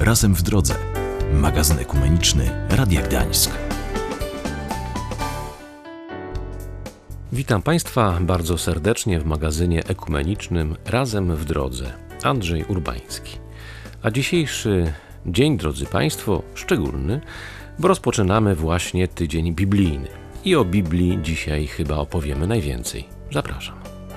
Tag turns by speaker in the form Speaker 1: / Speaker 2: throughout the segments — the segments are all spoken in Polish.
Speaker 1: Razem w drodze. Magazyn ekumeniczny Radia Gdańsk.
Speaker 2: Witam Państwa bardzo serdecznie w magazynie ekumenicznym Razem w drodze. Andrzej Urbański. A dzisiejszy dzień, drodzy Państwo, szczególny, bo rozpoczynamy właśnie tydzień biblijny. I o Biblii dzisiaj chyba opowiemy najwięcej. Zapraszam.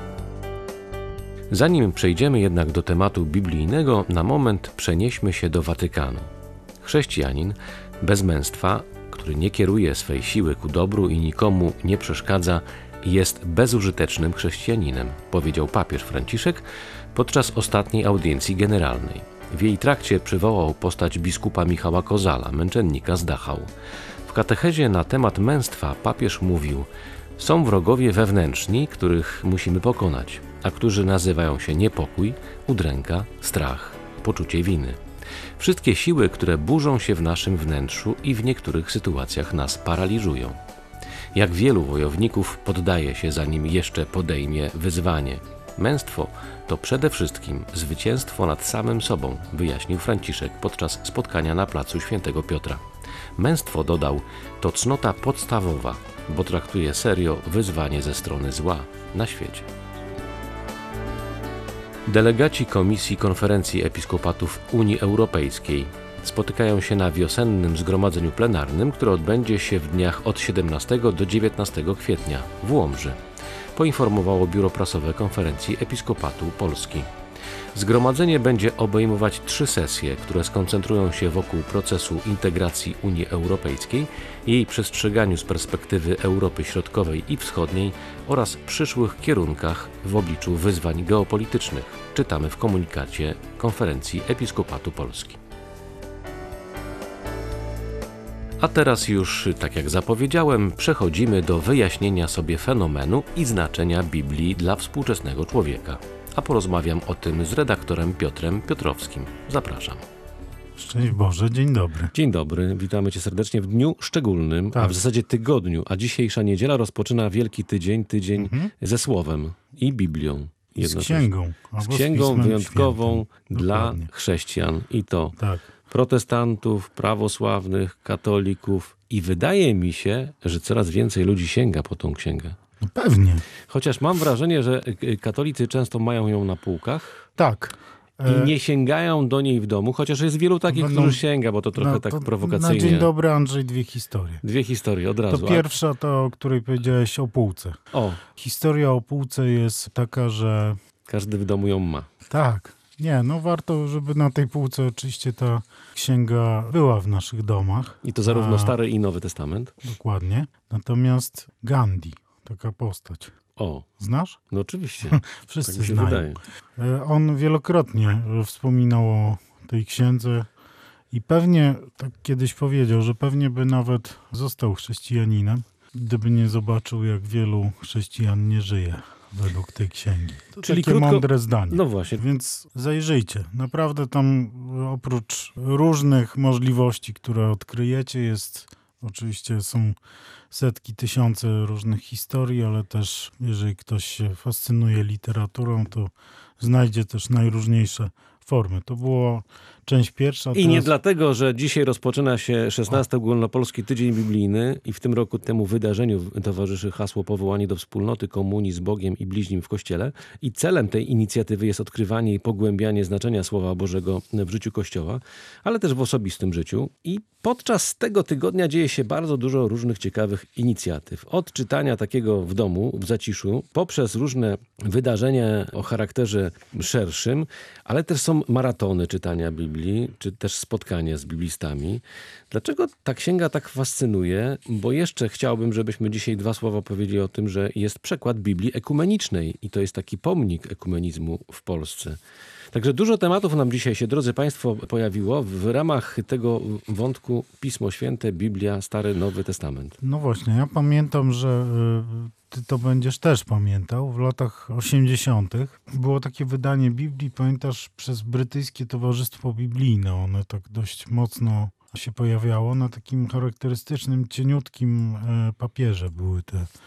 Speaker 2: Zanim przejdziemy jednak do tematu biblijnego, na moment przenieśmy się do Watykanu. Chrześcijanin bez męstwa, który nie kieruje swej siły ku dobru i nikomu nie przeszkadza, jest bezużytecznym chrześcijaninem, powiedział papież Franciszek podczas ostatniej audiencji generalnej. W jej trakcie przywołał postać biskupa Michała Kozala, męczennika z Dachau. W katechezie na temat męstwa papież mówił: są wrogowie wewnętrzni, których musimy pokonać, a którzy nazywają się niepokój, udręka, strach, poczucie winy. Wszystkie siły, które burzą się w naszym wnętrzu i w niektórych sytuacjach nas paraliżują. Jak wielu wojowników poddaje się, zanim jeszcze podejmie wyzwanie. Męstwo to przede wszystkim zwycięstwo nad samym sobą, wyjaśnił Franciszek podczas spotkania na placu Świętego Piotra. Męstwo, dodał, to cnota podstawowa, bo traktuje serio wyzwanie ze strony zła na świecie. Delegaci Komisji Konferencji Episkopatów Unii Europejskiej spotykają się na wiosennym zgromadzeniu plenarnym, które odbędzie się w dniach od 17 do 19 kwietnia w Łomży, poinformowało Biuro Prasowe Konferencji Episkopatu Polski. Zgromadzenie będzie obejmować 3 sesje, które skoncentrują się wokół procesu integracji Unii Europejskiej, jej przestrzeganiu z perspektywy Europy Środkowej i Wschodniej oraz przyszłych kierunkach w obliczu wyzwań geopolitycznych, czytamy w komunikacie Konferencji Episkopatu Polski. A teraz już, tak jak zapowiedziałem, przechodzimy do wyjaśnienia sobie fenomenu i znaczenia Biblii dla współczesnego człowieka. A porozmawiam o tym z redaktorem Piotrem Piotrowskim. Zapraszam.
Speaker 3: Szczęść Boże, dzień dobry.
Speaker 2: Dzień dobry, witamy Cię serdecznie w dniu szczególnym, a w zasadzie tygodniu, a dzisiejsza niedziela rozpoczyna Wielki Tydzień, ze Słowem i Biblią.
Speaker 3: Z księgą.
Speaker 2: Z księgą wyjątkową dla chrześcijan i to protestantów, prawosławnych, katolików i wydaje mi się, że coraz więcej ludzi sięga po tą księgę.
Speaker 3: No pewnie.
Speaker 2: Chociaż mam wrażenie, że katolicy często mają ją na półkach.
Speaker 3: Tak.
Speaker 2: I nie sięgają do niej w domu, chociaż jest wielu takich, którzy sięga, bo to trochę tak prowokacyjnie.
Speaker 3: Na dzień dobry, Andrzej, 2 historie.
Speaker 2: 2 historie, od razu.
Speaker 3: To pierwsza, to o której powiedziałeś, o półce. Historia o półce jest taka, że...
Speaker 2: każdy w domu ją ma.
Speaker 3: Tak. Nie, warto, żeby na tej półce oczywiście ta księga była w naszych domach.
Speaker 2: I to zarówno Stary i Nowy Testament.
Speaker 3: Dokładnie. Natomiast Gandhi, taka postać. Znasz?
Speaker 2: No oczywiście.
Speaker 3: Wszyscy
Speaker 2: tak
Speaker 3: znają.
Speaker 2: Wydaje.
Speaker 3: On wielokrotnie wspominał o tej księdze i pewnie, tak kiedyś powiedział, że pewnie by nawet został chrześcijaninem, gdyby nie zobaczył, jak wielu chrześcijan nie żyje według tej księgi. To czyli takie mądre zdanie.
Speaker 2: No właśnie.
Speaker 3: Więc zajrzyjcie. Naprawdę tam oprócz różnych możliwości, które odkryjecie, oczywiście są setki, tysiące różnych historii, ale też jeżeli ktoś się fascynuje literaturą, to znajdzie też najróżniejsze formy. To była część pierwsza.
Speaker 2: I nie dlatego, że dzisiaj rozpoczyna się 16. Ogólnopolski Tydzień Biblijny i w tym roku temu wydarzeniu towarzyszy hasło powołanie do wspólnoty, komunii z Bogiem i bliźnim w Kościele i celem tej inicjatywy jest odkrywanie i pogłębianie znaczenia Słowa Bożego w życiu Kościoła, ale też w osobistym życiu i podczas tego tygodnia dzieje się bardzo dużo różnych ciekawych inicjatyw. Od czytania takiego w domu, w zaciszu, poprzez różne wydarzenia o charakterze szerszym, ale też są maratony czytania Biblii, czy też spotkania z biblistami. Dlaczego ta księga tak fascynuje? Bo jeszcze chciałbym, żebyśmy dzisiaj 2 słowa powiedzieli o tym, że jest przekład Biblii ekumenicznej i to jest taki pomnik ekumenizmu w Polsce. Także dużo tematów nam dzisiaj się, drodzy Państwo, pojawiło w ramach tego wątku Pismo Święte, Biblia, Stary, Nowy Testament.
Speaker 3: No właśnie, ja pamiętam, że ty to będziesz też pamiętał. W latach 80. było takie wydanie Biblii, pamiętasz, przez Brytyjskie Towarzystwo Biblijne. One tak dość mocno się pojawiało. Na takim charakterystycznym, cieniutkim papierze były te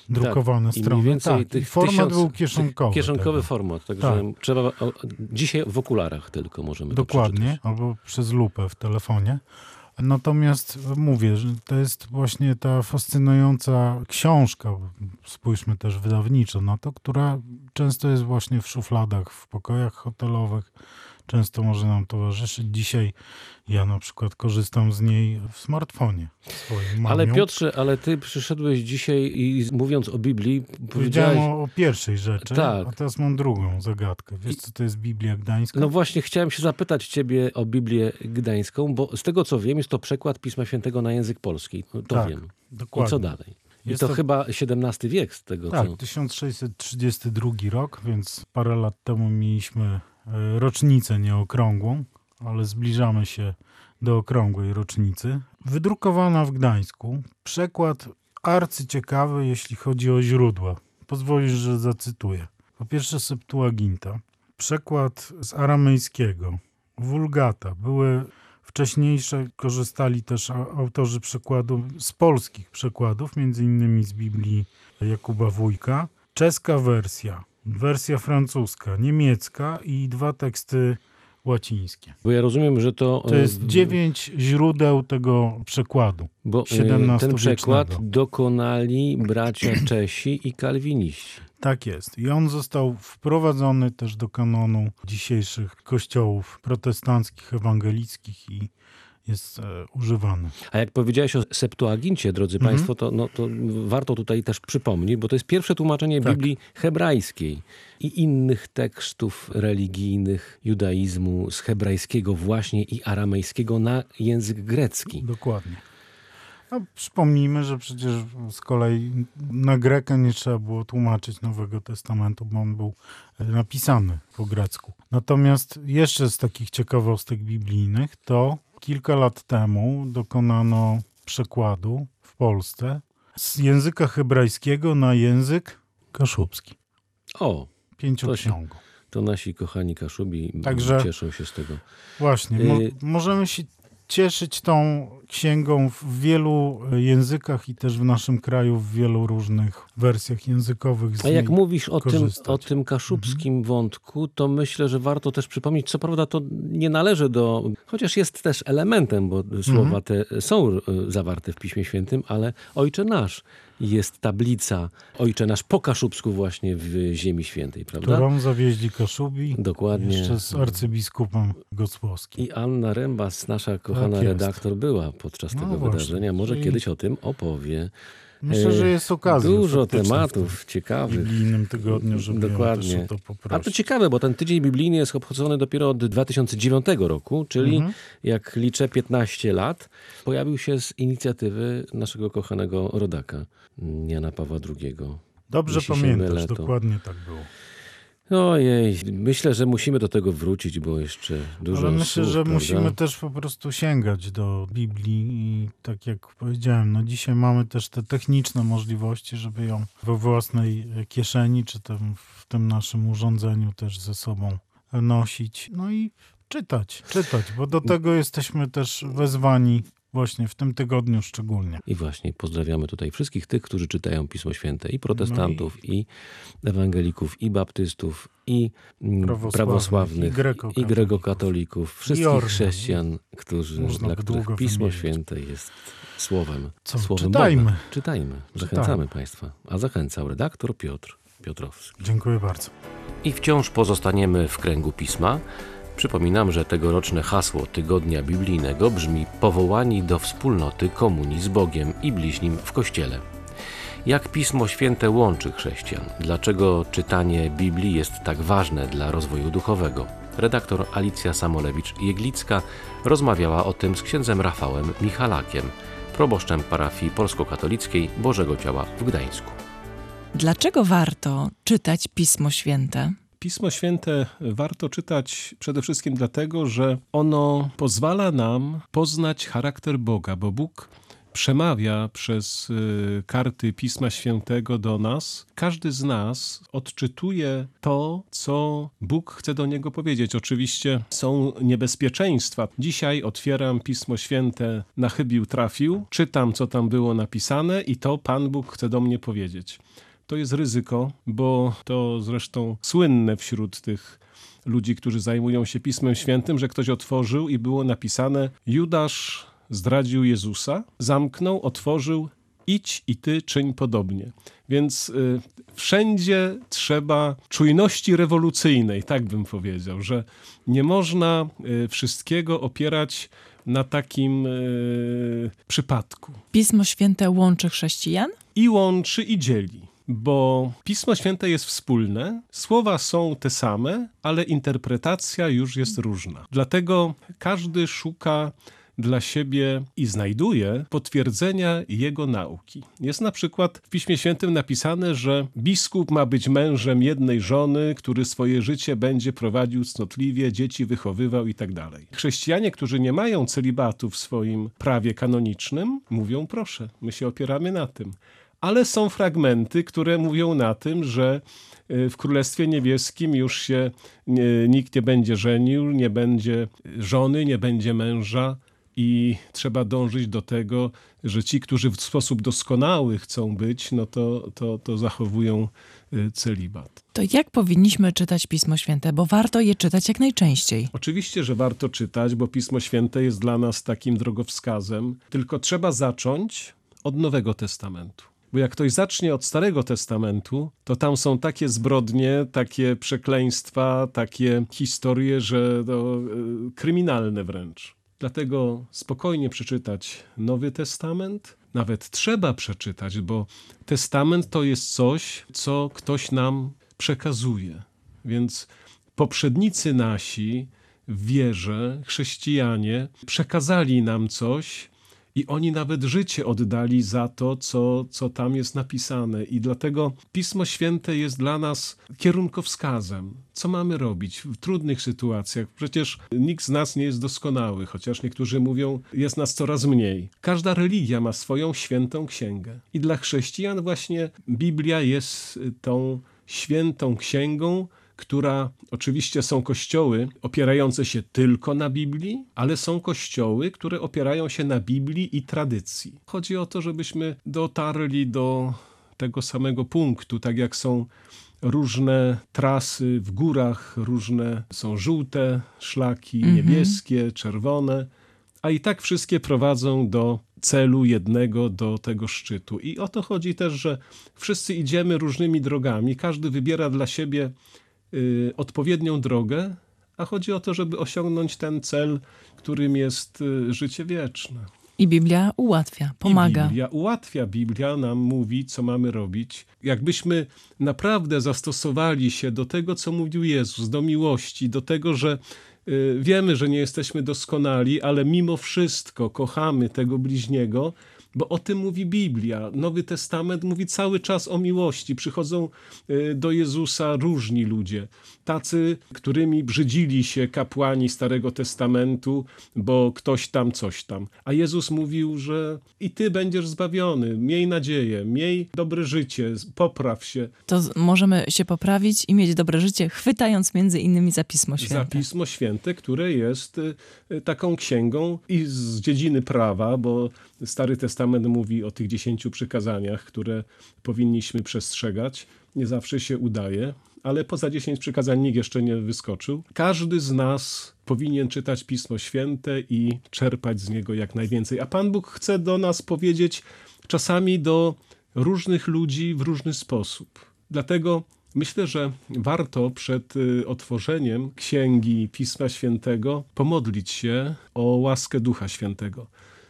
Speaker 3: drukowane
Speaker 2: i
Speaker 3: strony.
Speaker 2: mniej więcej
Speaker 3: Tak,
Speaker 2: tych
Speaker 3: i format był
Speaker 2: tych
Speaker 3: kieszonkowy.
Speaker 2: kieszonkowy
Speaker 3: tego.
Speaker 2: format, także
Speaker 3: Tak.
Speaker 2: trzeba dzisiaj w okularach tylko możemy to
Speaker 3: Dokładnie,
Speaker 2: przeczytać.
Speaker 3: albo przez lupę w telefonie. Natomiast mówię, że to jest właśnie ta fascynująca książka, spójrzmy też wydawniczo na to, która często jest właśnie w szufladach, w pokojach hotelowych, często może nam towarzyszyć. Dzisiaj ja na przykład korzystam z niej w smartfonie swoim.
Speaker 2: Ale
Speaker 3: Mam ją.
Speaker 2: Piotrze, ale ty przyszedłeś dzisiaj i mówiąc o Biblii,
Speaker 3: Powiedziałem
Speaker 2: powiedziałeś...
Speaker 3: o pierwszej rzeczy,
Speaker 2: Tak.
Speaker 3: a teraz mam drugą zagadkę. Wiesz, co to jest Biblia Gdańska?
Speaker 2: No właśnie, chciałem się zapytać ciebie o Biblię Gdańską, bo z tego co wiem, jest to przekład Pisma Świętego na język polski. To
Speaker 3: Tak,
Speaker 2: wiem.
Speaker 3: dokładnie.
Speaker 2: I co dalej? I
Speaker 3: Jest
Speaker 2: to
Speaker 3: to-
Speaker 2: chyba XVII wiek z tego
Speaker 3: Tak,
Speaker 2: co...
Speaker 3: 1632 rok, więc parę lat temu mieliśmy rocznicę nieokrągłą, ale zbliżamy się do okrągłej rocznicy. Wydrukowana w Gdańsku. Przekład arcyciekawy, jeśli chodzi o źródła. Pozwolisz, że zacytuję. Po pierwsze Septuaginta. Przekład z aramejskiego. Vulgata. Były wcześniejsze, korzystali też autorzy przekładu z polskich przekładów, między innymi z Biblii Jakuba Wójka. Czeska wersja francuska, niemiecka i 2 teksty łacińskie.
Speaker 2: Bo ja rozumiem, że to...
Speaker 3: To jest 9 źródeł tego przekładu.
Speaker 2: Bo
Speaker 3: XVII-wiecznego.
Speaker 2: ten przekład dokonali bracia Czesi i kalwiniści.
Speaker 3: Tak jest. I on został wprowadzony też do kanonu dzisiejszych kościołów protestanckich, ewangelickich i jest używany.
Speaker 2: A jak powiedziałeś o Septuagincie, drodzy Państwo, to warto tutaj też przypomnieć, bo to jest pierwsze tłumaczenie
Speaker 3: Tak.
Speaker 2: Biblii hebrajskiej i innych tekstów religijnych judaizmu z hebrajskiego właśnie i aramejskiego na język grecki.
Speaker 3: Dokładnie. No, przypomnijmy, że przecież z kolei na Grekę nie trzeba było tłumaczyć Nowego Testamentu, bo on był napisany po grecku. Natomiast jeszcze z takich ciekawostek biblijnych, to kilka lat temu dokonano przekładu w Polsce z języka hebrajskiego na język kaszubski.
Speaker 2: O,
Speaker 3: 5-ksiągą.
Speaker 2: to nasi kochani Kaszubi
Speaker 3: Także-
Speaker 2: cieszą się z tego.
Speaker 3: Właśnie, możemy się cieszyć tą księgą w wielu językach i też w naszym kraju w wielu różnych wersjach językowych. z
Speaker 2: A jak
Speaker 3: niej
Speaker 2: mówisz
Speaker 3: korzystać.
Speaker 2: o tym kaszubskim wątku, to myślę, że warto też przypomnieć, co prawda to nie należy do, chociaż jest też elementem, bo słowa te są zawarte w Piśmie Świętym, ale Ojcze Nasz jest tablica Ojcze Nasz po kaszubsku właśnie w Ziemi Świętej, prawda?
Speaker 3: którą zawieźli Kaszubi
Speaker 2: Dokładnie.
Speaker 3: jeszcze z arcybiskupem Gocłowskim.
Speaker 2: I Anna Rębas, nasza kochana
Speaker 3: jest.
Speaker 2: redaktor, była podczas
Speaker 3: No
Speaker 2: tego
Speaker 3: właśnie.
Speaker 2: wydarzenia. Może
Speaker 3: Czyli-
Speaker 2: kiedyś o tym opowie.
Speaker 3: Myślę, że jest okazja.
Speaker 2: Dużo
Speaker 3: faktycznie
Speaker 2: tematów
Speaker 3: w
Speaker 2: ciekawych.
Speaker 3: biblijnym tygodniu, żeby
Speaker 2: Dokładnie.
Speaker 3: ją też o to
Speaker 2: A to
Speaker 3: poprosić.
Speaker 2: ciekawe, bo ten tydzień biblijny jest obchodzony dopiero od 2009 roku, czyli jak liczę 15 lat, pojawił się z inicjatywy naszego kochanego rodaka, Jana Pawła II.
Speaker 3: Dobrze
Speaker 2: Jeśli się
Speaker 3: pamiętasz,
Speaker 2: mylę, to-
Speaker 3: dokładnie tak było.
Speaker 2: Ojej, myślę, że musimy do tego wrócić, bo jeszcze dużo
Speaker 3: Ale myślę,
Speaker 2: słów,
Speaker 3: że
Speaker 2: prawda?
Speaker 3: musimy też po prostu sięgać do Biblii i tak jak powiedziałem, no dzisiaj mamy też te techniczne możliwości, żeby ją we własnej kieszeni, czy tam w tym naszym urządzeniu też ze sobą nosić. No i czytać, bo do tego jesteśmy też wezwani właśnie w tym tygodniu szczególnie.
Speaker 2: I właśnie pozdrawiamy tutaj wszystkich tych, którzy czytają Pismo Święte, i protestantów, i ewangelików, i baptystów, i prawosławnych,
Speaker 3: i grekokatolików.
Speaker 2: i grekokatolików, wszystkich
Speaker 3: Ormian.
Speaker 2: chrześcijan,
Speaker 3: Można
Speaker 2: dla
Speaker 3: by
Speaker 2: których
Speaker 3: długo
Speaker 2: Pismo
Speaker 3: wymieniać.
Speaker 2: Święte jest słowem
Speaker 3: czytajmy.
Speaker 2: Boga. Czytajmy. Zachęcamy Państwa. A zachęcał redaktor Piotr Piotrowski.
Speaker 3: Dziękuję bardzo.
Speaker 2: I wciąż pozostaniemy w kręgu Pisma. Przypominam, że tegoroczne hasło Tygodnia Biblijnego brzmi: powołani do wspólnoty komunii z Bogiem i bliźnim w Kościele. Jak Pismo Święte łączy chrześcijan? Dlaczego czytanie Biblii jest tak ważne dla rozwoju duchowego? Redaktor Alicja Samolewicz-Jeglicka rozmawiała o tym z księdzem Rafałem Michalakiem, proboszczem parafii polskokatolickiej Bożego Ciała w Gdańsku.
Speaker 4: Dlaczego warto czytać Pismo Święte?
Speaker 5: Pismo Święte warto czytać przede wszystkim dlatego, że ono pozwala nam poznać charakter Boga, bo Bóg przemawia przez karty Pisma Świętego do nas, każdy z nas odczytuje to, co Bóg chce do niego powiedzieć. Oczywiście są niebezpieczeństwa. Dzisiaj otwieram Pismo Święte, na chybił trafił, czytam, co tam było napisane i to Pan Bóg chce do mnie powiedzieć. To jest ryzyko, bo to zresztą słynne wśród tych ludzi, którzy zajmują się Pismem Świętym, że ktoś otworzył i było napisane: Judasz zdradził Jezusa, zamknął, otworzył, idź i ty czyń podobnie. Więc wszędzie trzeba czujności rewolucyjnej, tak bym powiedział, że nie można wszystkiego opierać na takim przypadku.
Speaker 4: Pismo Święte łączy chrześcijan?
Speaker 5: I łączy, i dzieli. Bo Pismo Święte jest wspólne, słowa są te same, ale interpretacja już jest różna. Dlatego każdy szuka dla siebie i znajduje potwierdzenia jego nauki. Jest na przykład w Piśmie Świętym napisane, że biskup ma być mężem jednej żony, który swoje życie będzie prowadził cnotliwie, dzieci wychowywał i tak dalej. Chrześcijanie, którzy nie mają celibatu w swoim prawie kanonicznym, mówią: proszę, my się opieramy na tym. Ale są fragmenty, które mówią na tym, że w Królestwie Niebieskim już się nikt nie będzie żenił, nie będzie żony, nie będzie męża i trzeba dążyć do tego, że ci, którzy w sposób doskonały chcą być, no to zachowują celibat.
Speaker 4: To jak powinniśmy czytać Pismo Święte? Bo warto je czytać jak najczęściej.
Speaker 5: Oczywiście, że warto czytać, bo Pismo Święte jest dla nas takim drogowskazem, tylko trzeba zacząć od Nowego Testamentu. Bo jak ktoś zacznie od Starego Testamentu, to tam są takie zbrodnie, takie przekleństwa, takie historie, że to kryminalne wręcz. Dlatego spokojnie przeczytać Nowy Testament. Nawet trzeba przeczytać, bo Testament to jest coś, co ktoś nam przekazuje. Więc poprzednicy nasi w wierze, chrześcijanie, przekazali nam coś, i oni nawet życie oddali za to, co tam jest napisane. I dlatego Pismo Święte jest dla nas kierunkowskazem. Co mamy robić w trudnych sytuacjach? Przecież nikt z nas nie jest doskonały, chociaż niektórzy mówią, jest nas coraz mniej. Każda religia ma swoją świętą księgę. I dla chrześcijan właśnie Biblia jest tą świętą księgą, która, oczywiście są kościoły opierające się tylko na Biblii, ale są kościoły, które opierają się na Biblii i tradycji. Chodzi o to, żebyśmy dotarli do tego samego punktu, tak jak są różne trasy w górach, różne są żółte szlaki, niebieskie, czerwone, a i tak wszystkie prowadzą do celu jednego, do tego szczytu. I o to chodzi też, że wszyscy idziemy różnymi drogami, każdy wybiera dla siebie odpowiednią drogę, a chodzi o to, żeby osiągnąć ten cel, którym jest życie wieczne.
Speaker 4: I Biblia ułatwia, pomaga.
Speaker 5: I Biblia ułatwia, Biblia nam mówi, co mamy robić. Jakbyśmy naprawdę zastosowali się do tego, co mówił Jezus, do miłości, do tego, że wiemy, że nie jesteśmy doskonali, ale mimo wszystko kochamy tego bliźniego, bo o tym mówi Biblia. Nowy Testament mówi cały czas o miłości. Przychodzą do Jezusa różni ludzie. Tacy, którymi brzydzili się kapłani Starego Testamentu, bo ktoś tam, coś tam. A Jezus mówił, że i ty będziesz zbawiony. Miej nadzieję, miej dobre życie, popraw się.
Speaker 4: To możemy się poprawić i mieć dobre życie, chwytając między innymi za Pismo Święte.
Speaker 5: Za Pismo Święte, które jest taką księgą i z dziedziny prawa, bo Stary Testament mówi o tych 10 przykazaniach, które powinniśmy przestrzegać. Nie zawsze się udaje, ale poza 10 przykazań nikt jeszcze nie wyskoczył. Każdy z nas powinien czytać Pismo Święte i czerpać z niego jak najwięcej. A Pan Bóg chce do nas powiedzieć czasami do różnych ludzi w różny sposób. Dlatego myślę, że warto przed otworzeniem Księgi Pisma Świętego pomodlić się o łaskę Ducha Świętego.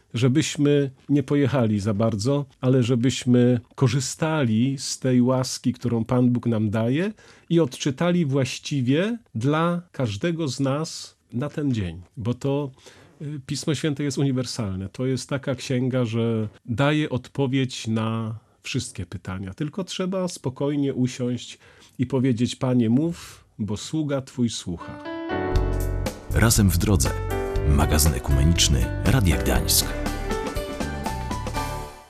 Speaker 5: Żebyśmy nie pojechali za bardzo, ale żebyśmy korzystali z tej łaski, którą Pan Bóg nam daje i odczytali właściwie dla każdego z nas na ten dzień. Bo to Pismo Święte jest uniwersalne. To jest taka księga, że daje odpowiedź na wszystkie pytania. Tylko trzeba spokojnie usiąść i powiedzieć: Panie, mów, bo sługa Twój słucha.
Speaker 1: Razem w drodze. Magazyn ekumeniczny Radia Gdańsk.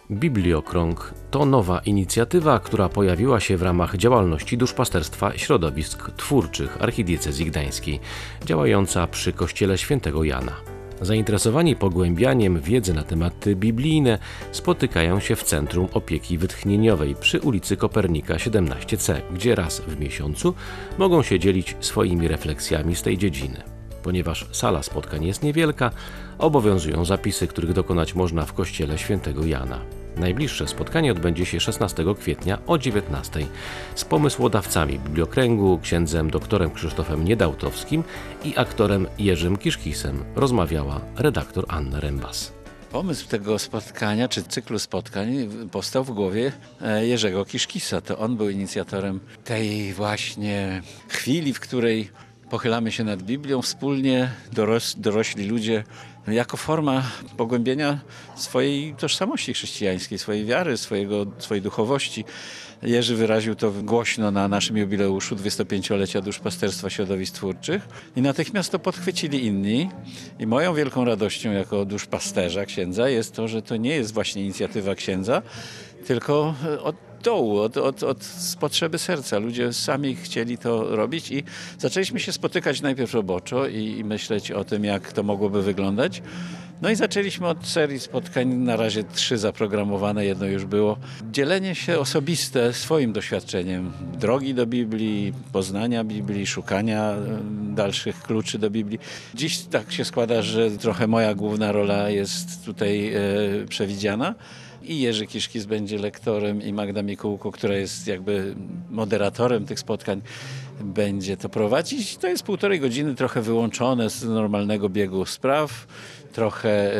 Speaker 2: Bibliokrąg to nowa inicjatywa, która pojawiła się w ramach działalności Duszpasterstwa Środowisk Twórczych Archidiecezji Gdańskiej, działająca przy Kościele Świętego Jana. Zainteresowani pogłębianiem wiedzy na tematy biblijne spotykają się w Centrum Opieki Wytchnieniowej przy ulicy Kopernika 17C, gdzie raz w miesiącu mogą się dzielić swoimi refleksjami z tej dziedziny. Ponieważ sala spotkań jest niewielka, obowiązują zapisy, których dokonać można w Kościele Świętego Jana. Najbliższe spotkanie odbędzie się 16 kwietnia o 19:00 z pomysłodawcami Bibliokręgu, księdzem doktorem Krzysztofem Niedałtowskim i aktorem Jerzym Kiszkisem. Rozmawiała redaktor Anna Rembas.
Speaker 6: Pomysł tego spotkania, czy cyklu spotkań powstał w głowie Jerzego Kiszkisa. To on był inicjatorem tej właśnie chwili, w której pochylamy się nad Biblią wspólnie, dorośli ludzie, jako forma pogłębienia swojej tożsamości chrześcijańskiej, swojej wiary, swojej duchowości. Jerzy wyraził to głośno na naszym jubileuszu 25-lecia Duszpasterstwa Środowisk Twórczych i natychmiast to podchwycili inni. I moją wielką radością jako duszpasterza, księdza, jest to, że to nie jest właśnie inicjatywa księdza, tylko od dołu, z potrzeby serca. Ludzie sami chcieli to robić i zaczęliśmy się spotykać najpierw roboczo i myśleć o tym, jak to mogłoby wyglądać. No i zaczęliśmy od serii spotkań, na razie 3 zaprogramowane, jedno już było. Dzielenie się osobiste swoim doświadczeniem drogi do Biblii, poznania Biblii, szukania dalszych kluczy do Biblii. Dziś tak się składa, że trochę moja główna rola jest tutaj przewidziana. I Jerzy Kiszkis będzie lektorem i Magda Mikułko, która jest jakby moderatorem tych spotkań, będzie to prowadzić. To jest 1,5 godziny, trochę wyłączone z normalnego biegu spraw, trochę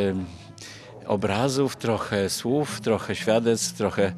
Speaker 6: obrazów, trochę słów, trochę świadectw,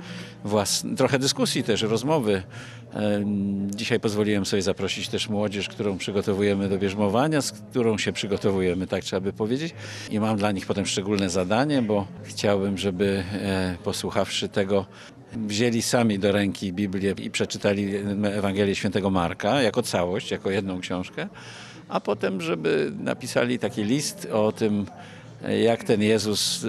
Speaker 6: trochę dyskusji też, rozmowy. Dzisiaj pozwoliłem sobie zaprosić też młodzież, którą przygotowujemy do bierzmowania, z którą się przygotowujemy, tak trzeba by powiedzieć. I mam dla nich potem szczególne zadanie, bo chciałbym, żeby posłuchawszy tego, wzięli sami do ręki Biblię i przeczytali Ewangelię Świętego Marka jako całość, jako jedną książkę, a potem, żeby napisali taki list o tym, jak ten Jezus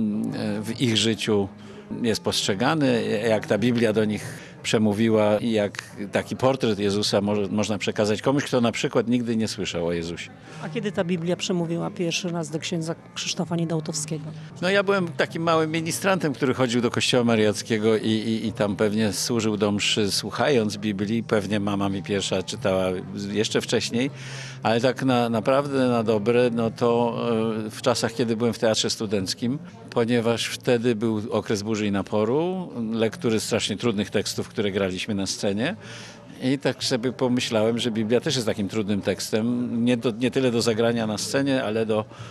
Speaker 6: w ich życiu jest postrzegany, jak ta Biblia do nich przemówiła i jak taki portret Jezusa można przekazać komuś, kto na przykład nigdy nie słyszał o Jezusie.
Speaker 7: A kiedy ta Biblia przemówiła pierwszy raz do księdza Krzysztofa Niedałtowskiego?
Speaker 6: No ja byłem takim małym ministrantem, który chodził do kościoła mariackiego i tam pewnie służył do mszy słuchając Biblii. Pewnie mama mi pierwsza czytała jeszcze wcześniej, ale tak naprawdę na dobre, no to w czasach, kiedy byłem w teatrze studenckim, ponieważ wtedy był okres burzy i naporu, lektury strasznie trudnych tekstów, które graliśmy na scenie. I tak sobie pomyślałem, że Biblia też jest takim trudnym tekstem, nie tyle do zagrania na scenie, ale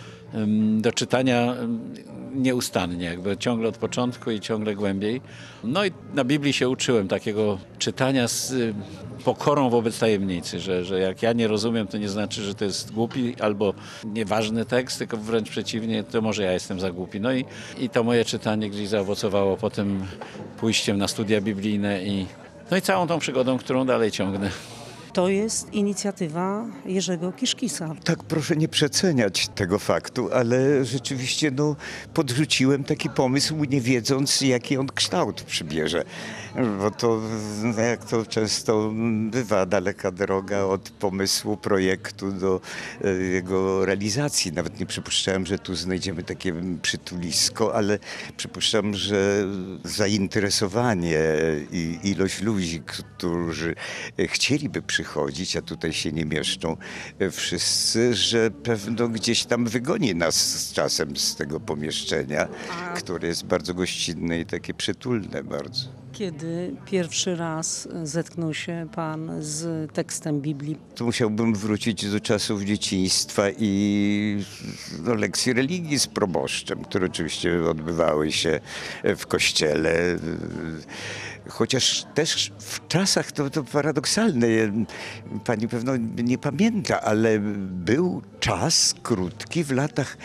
Speaker 6: do czytania nieustannie, jakby ciągle od początku i ciągle głębiej. No i na Biblii się uczyłem takiego czytania z pokorą wobec tajemnicy, że jak ja nie rozumiem, to nie znaczy, że to jest głupi albo nieważny tekst, tylko wręcz przeciwnie, to może ja jestem za głupi. No i to moje czytanie gdzieś zaowocowało potem pójściem na studia biblijne i całą tą przygodą, którą dalej ciągnę.
Speaker 7: To jest inicjatywa Jerzego Kiszkisa.
Speaker 8: Tak, proszę nie przeceniać tego faktu, ale rzeczywiście podrzuciłem taki pomysł, nie wiedząc, jaki on kształt przybierze. Bo to, jak to często bywa, daleka droga od pomysłu, projektu do jego realizacji. Nawet nie przypuszczałem, że tu znajdziemy takie przytulisko, ale przypuszczam, że zainteresowanie i ilość ludzi, którzy chcieliby przychodzić, a tutaj się nie mieszczą wszyscy, że pewno gdzieś tam wygoni nas z czasem z tego pomieszczenia, które jest bardzo gościnne i takie przytulne bardzo.
Speaker 7: Kiedy pierwszy raz zetknął się pan z tekstem Biblii?
Speaker 8: Tu musiałbym wrócić do czasów dzieciństwa i do lekcji religii z proboszczem, które oczywiście odbywały się w kościele. Chociaż też w czasach, to paradoksalne, pani pewno nie pamięta, ale był czas krótki w latach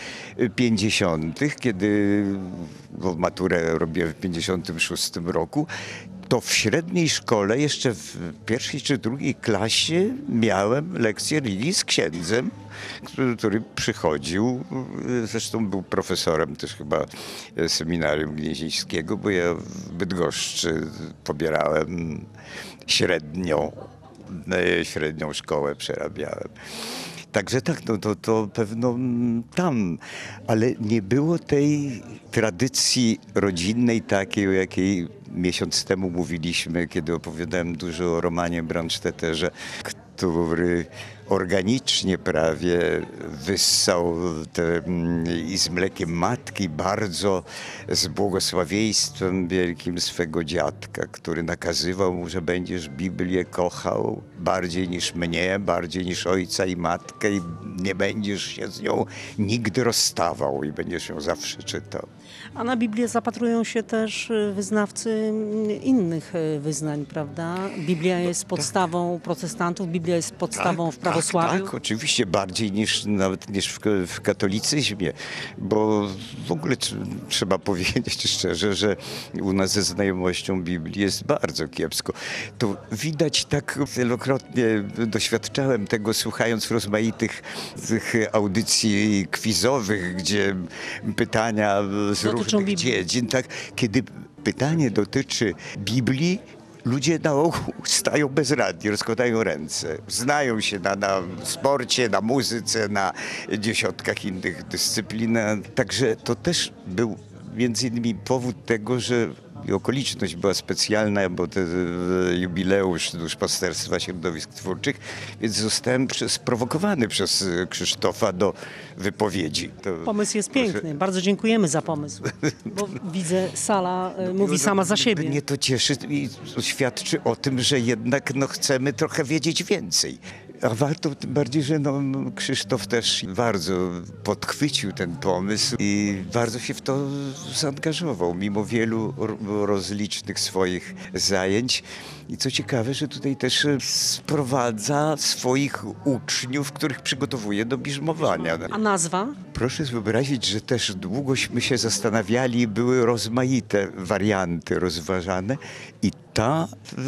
Speaker 8: 50., kiedy maturę robię w 56 roku, to w średniej szkole, jeszcze w pierwszej czy drugiej klasie miałem lekcję religii z księdzem, który przychodził, zresztą był profesorem też chyba seminarium gnieźnieńskiego, bo ja w Bydgoszczy pobierałem średnią szkołę przerabiałem. Także tak, no to pewno tam, ale nie było tej tradycji rodzinnej takiej, o jakiej miesiąc temu mówiliśmy, kiedy opowiadałem dużo o Romanie Brandstätterze, który organicznie prawie wyssał i z mlekiem matki bardzo z błogosławieństwem wielkim swego dziadka, który nakazywał mu, że będziesz Biblię kochał bardziej niż mnie, bardziej niż ojca i matkę i nie będziesz się z nią nigdy rozstawał i będziesz ją zawsze czytał.
Speaker 7: A na Biblię zapatrują się też wyznawcy innych wyznań, prawda? Biblia jest podstawą protestantów, Biblia jest podstawą w prawosławiu.
Speaker 8: Tak, oczywiście bardziej nawet niż w katolicyzmie, bo w ogóle trzeba powiedzieć szczerze, że u nas ze znajomością Biblii jest bardzo kiepsko. To widać tak wielokrotnie, doświadczałem tego słuchając rozmaitych tych audycji quizowych, gdzie pytania z różnych dziedzin, tak, kiedy pytanie dotyczy Biblii, ludzie na ogół stają bezradni, rozkładają ręce. Znają się na sporcie, na muzyce, na dziesiątkach innych dyscyplin. Także to też był między innymi powód tego, że i okoliczność była specjalna, bo to jubileusz Duszpasterstwa Środowisk Twórczych, więc zostałem sprowokowany przez Krzysztofa do wypowiedzi.
Speaker 7: Pomysł jest piękny. Bardzo dziękujemy za pomysł, bo widzę, sala mówi sama za siebie.
Speaker 8: Mnie to cieszy i świadczy o tym, że jednak chcemy trochę wiedzieć więcej. A warto tym bardziej, że Krzysztof też bardzo podchwycił ten pomysł i bardzo się w to zaangażował, mimo wielu rozlicznych swoich zajęć. I co ciekawe, że tutaj też sprowadza swoich uczniów, których przygotowuje do bierzmowania.
Speaker 7: A nazwa?
Speaker 8: Proszę sobie wyobrazić, że też długośmy się zastanawiali, były rozmaite warianty rozważane i ta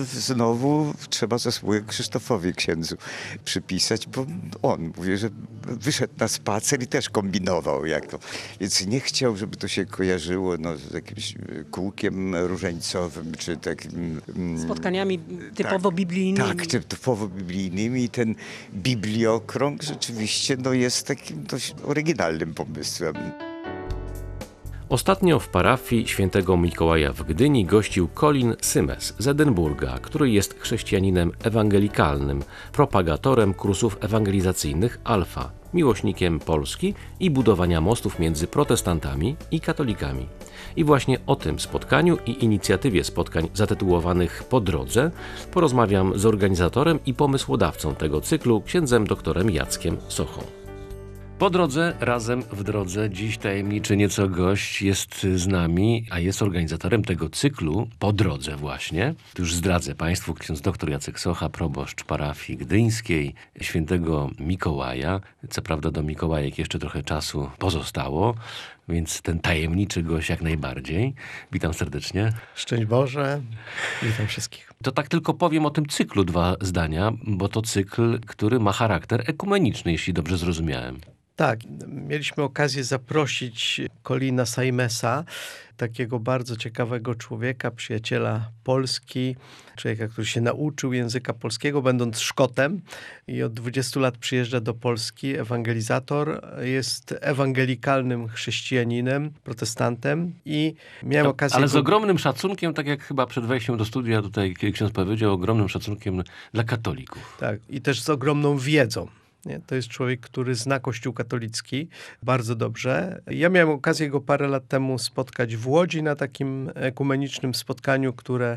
Speaker 8: znowu trzeba zasługę Krzysztofowi księdzu przypisać, bo on mówi, że wyszedł na spacer i też kombinował jak to. Więc nie chciał, żeby to się kojarzyło z jakimś kółkiem różańcowym, czy takim...
Speaker 7: Spotkaniami typowo biblijnymi.
Speaker 8: Tak, typowo biblijnymi. Ten bibliokrąg rzeczywiście jest takim dość oryginalnym pomysłem.
Speaker 2: Ostatnio w parafii świętego Mikołaja w Gdyni gościł Colin Symes z Edynburga, który jest chrześcijaninem ewangelikalnym, propagatorem kursów ewangelizacyjnych Alfa, miłośnikiem Polski i budowania mostów między protestantami i katolikami. I właśnie o tym spotkaniu i inicjatywie spotkań zatytułowanych Po drodze porozmawiam z organizatorem i pomysłodawcą tego cyklu, księdzem doktorem Jackiem Sochą. Po drodze, razem w drodze, dziś tajemniczy nieco gość jest z nami, a jest organizatorem tego cyklu Po drodze właśnie. Już zdradzę Państwu, ksiądz dr Jacek Socha, proboszcz parafii gdyńskiej świętego Mikołaja. Co prawda do Mikołajek jeszcze trochę czasu pozostało, więc ten tajemniczy gość jak najbardziej. Witam serdecznie.
Speaker 9: Szczęść Boże, witam wszystkich.
Speaker 2: To tak tylko powiem o tym cyklu dwa zdania, bo to cykl, który ma charakter ekumeniczny, jeśli dobrze zrozumiałem.
Speaker 9: Tak, mieliśmy okazję zaprosić Colina Symesa, takiego bardzo ciekawego człowieka, przyjaciela Polski, człowieka, który się nauczył języka polskiego, będąc Szkotem i od 20 lat przyjeżdża do Polski, ewangelizator, jest ewangelikalnym chrześcijaninem, protestantem i miałem okazję...
Speaker 2: Ale z ogromnym szacunkiem, tak jak chyba przed wejściem do studia tutaj ksiądz powiedział, ogromnym szacunkiem dla katolików.
Speaker 9: Tak, i też z ogromną wiedzą. Nie? To jest człowiek, który zna Kościół katolicki bardzo dobrze. Ja miałem okazję go parę lat temu spotkać w Łodzi na takim ekumenicznym spotkaniu, które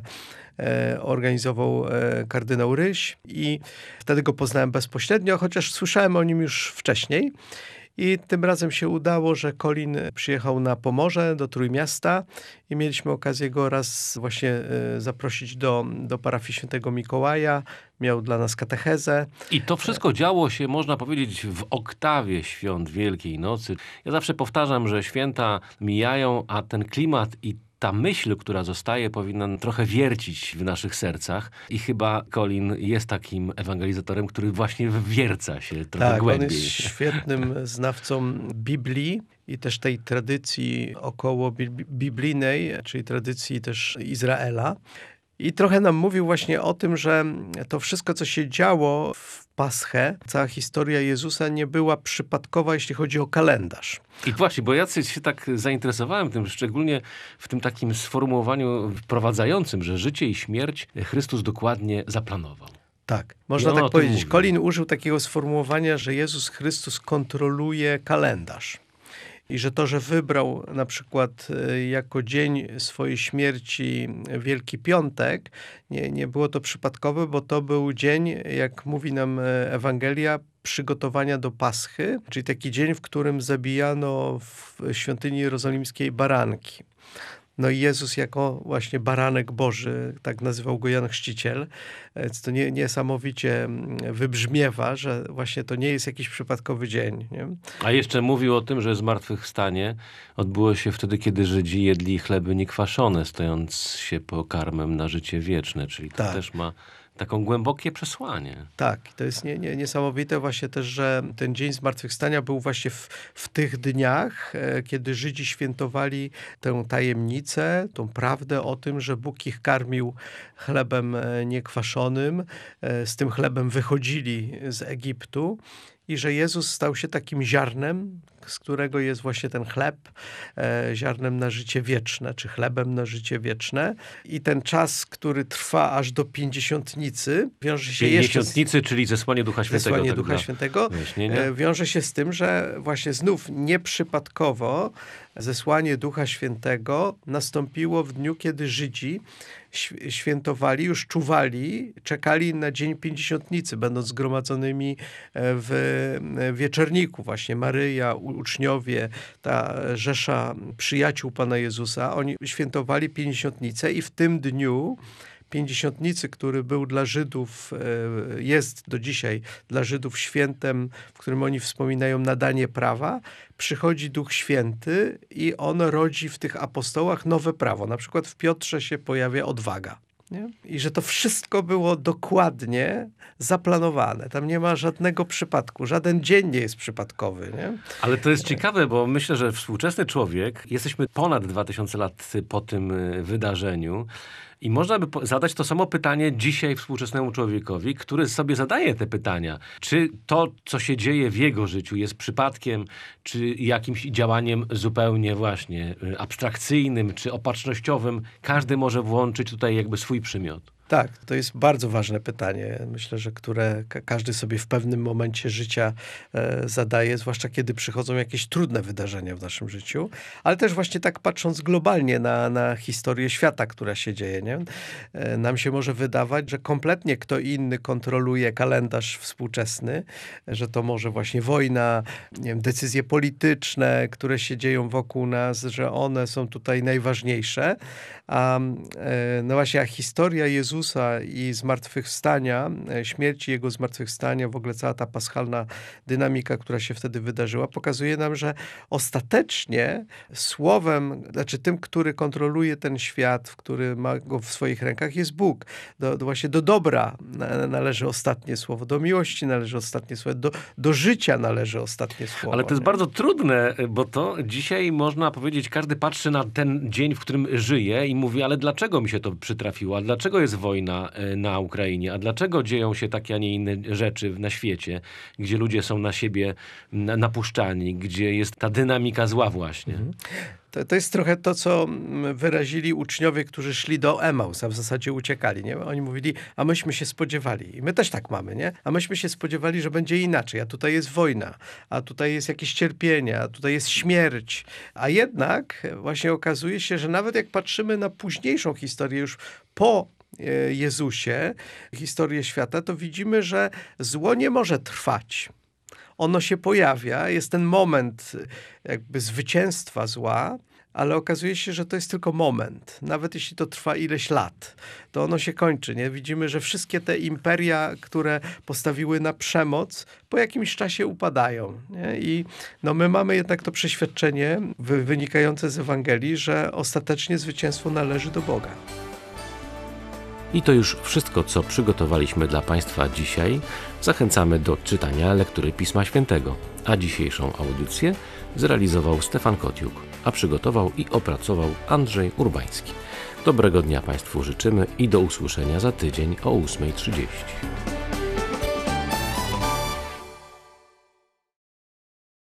Speaker 9: organizował kardynał Ryś i wtedy go poznałem bezpośrednio, chociaż słyszałem o nim już wcześniej. I tym razem się udało, że Colin przyjechał na Pomorze, do Trójmiasta i mieliśmy okazję go raz właśnie zaprosić do parafii świętego Mikołaja. Miał dla nas katechezę.
Speaker 2: I to wszystko działo się, można powiedzieć, w oktawie świąt Wielkiej Nocy. Ja zawsze powtarzam, że święta mijają, a ten klimat i ta myśl, która zostaje, powinna trochę wiercić w naszych sercach i chyba Colin jest takim ewangelizatorem, który właśnie wwierca się trochę
Speaker 9: Tak,
Speaker 2: głębiej.
Speaker 9: on jest świetnym znawcą Biblii i też tej tradycji około biblijnej, czyli tradycji też Izraela. I trochę nam mówił właśnie o tym, że to wszystko, co się działo w Paschę, cała historia Jezusa nie była przypadkowa, jeśli chodzi o kalendarz.
Speaker 2: I właśnie, bo ja się tak zainteresowałem tym, szczególnie w tym takim sformułowaniu wprowadzającym, że życie i śmierć Chrystus dokładnie zaplanował.
Speaker 9: Tak, można
Speaker 2: on
Speaker 9: tak
Speaker 2: o tym
Speaker 9: powiedzieć.
Speaker 2: mówi.
Speaker 9: Colin użył takiego sformułowania, że Jezus Chrystus kontroluje kalendarz. I że to, że wybrał na przykład jako dzień swojej śmierci Wielki Piątek, nie było to przypadkowe, bo to był dzień, jak mówi nam Ewangelia, przygotowania do Paschy, czyli taki dzień, w którym zabijano w świątyni jerozolimskiej baranki. No i Jezus jako właśnie baranek Boży, tak nazywał go Jan Chrzciciel, więc to niesamowicie wybrzmiewa, że właśnie to nie jest jakiś przypadkowy dzień. Nie?
Speaker 2: A jeszcze mówił o tym, że zmartwychwstanie odbyło się wtedy, kiedy Żydzi jedli chleby niekwaszone, stojąc się pokarmem na życie wieczne, czyli to też ma taką głębokie przesłanie.
Speaker 9: Tak, to jest niesamowite właśnie też, że ten dzień zmartwychwstania był właśnie w tych dniach, kiedy Żydzi świętowali tę tajemnicę, tą prawdę o tym, że Bóg ich karmił chlebem niekwaszonym, z tym chlebem wychodzili z Egiptu i że Jezus stał się takim ziarnem, z którego jest właśnie ten chleb, ziarnem na życie wieczne, czy chlebem na życie wieczne. I ten czas, który trwa aż do Pięćdziesiątnicy, wiąże się
Speaker 2: Pięćdziesiątnicy, czyli zesłanie Ducha Świętego.
Speaker 9: Zesłanie Ducha Świętego wiąże się z tym, że właśnie znów nieprzypadkowo zesłanie Ducha Świętego nastąpiło w dniu, kiedy Żydzi świętowali, czuwali, czekali na dzień Pięćdziesiątnicy, będąc zgromadzonymi w wieczerniku. Właśnie Maryja, uczniowie, ta rzesza przyjaciół Pana Jezusa, oni świętowali Pięćdziesiątnicę i w tym dniu Pięćdziesiątnicy, który był dla Żydów, jest do dzisiaj dla Żydów świętem, w którym oni wspominają nadanie prawa, przychodzi Duch Święty i on rodzi w tych apostołach nowe prawo. Na przykład w Piotrze się pojawia odwaga. Nie? I że to wszystko było dokładnie zaplanowane. Tam nie ma żadnego przypadku. Żaden dzień nie jest przypadkowy. Nie?
Speaker 2: Ale to jest ciekawe, bo myślę, że współczesny człowiek, jesteśmy ponad 2000 lat po tym wydarzeniu i można by zadać to samo pytanie dzisiaj współczesnemu człowiekowi, który sobie zadaje te pytania. Czy to, co się dzieje w jego życiu jest przypadkiem, czy jakimś działaniem zupełnie właśnie abstrakcyjnym, czy opatrznościowym? Każdy może włączyć tutaj jakby swój przymiot.
Speaker 9: Tak, to jest bardzo ważne pytanie, myślę, że które każdy sobie w pewnym momencie życia zadaje, zwłaszcza kiedy przychodzą jakieś trudne wydarzenia w naszym życiu, ale też właśnie tak patrząc globalnie na historię świata, która się dzieje. Nie? Nam się może wydawać, że kompletnie kto inny kontroluje kalendarz współczesny, że to może właśnie wojna, nie wiem, decyzje polityczne, które się dzieją wokół nas, że one są tutaj najważniejsze, no właśnie, a historia Jezusa i zmartwychwstania, śmierci Jego zmartwychwstania, w ogóle cała ta paschalna dynamika, która się wtedy wydarzyła, pokazuje nam, że ostatecznie słowem, znaczy tym, który kontroluje ten świat, który ma go w swoich rękach, jest Bóg. Właśnie do dobra należy ostatnie słowo, do miłości należy ostatnie słowo, do życia należy ostatnie słowo.
Speaker 2: Ale to jest bardzo trudne, bo to dzisiaj można powiedzieć, każdy patrzy na ten dzień, w którym żyje i mówi, ale dlaczego mi się to przytrafiło? A dlaczego jest wojna na Ukrainie? A dlaczego dzieją się takie, a nie inne rzeczy na świecie, gdzie ludzie są na siebie napuszczani, gdzie jest ta dynamika zła właśnie?
Speaker 9: To jest trochę to, co wyrazili uczniowie, którzy szli do Emaus, a w zasadzie uciekali. Nie? Oni mówili, a myśmy się spodziewali. I my też tak mamy, nie? A myśmy się spodziewali, że będzie inaczej. A tutaj jest wojna, a tutaj jest jakieś cierpienie, a tutaj jest śmierć. A jednak właśnie okazuje się, że nawet jak patrzymy na późniejszą historię, już po Jezusie, historię świata, to widzimy, że zło nie może trwać. Ono się pojawia, jest ten moment jakby zwycięstwa zła, ale okazuje się, że to jest tylko moment. Nawet jeśli to trwa ileś lat, to ono się kończy. Nie? Widzimy, że wszystkie te imperia, które postawiły na przemoc, po jakimś czasie upadają. Nie? I my mamy jednak to przeświadczenie wynikające z Ewangelii, że ostatecznie zwycięstwo należy do Boga.
Speaker 2: I to już wszystko, co przygotowaliśmy dla Państwa dzisiaj. Zachęcamy do czytania lektury Pisma Świętego, a dzisiejszą audycję zrealizował Stefan Kociuk, a przygotował i opracował Andrzej Urbański. Dobrego dnia Państwu życzymy i do usłyszenia za tydzień o 8:30.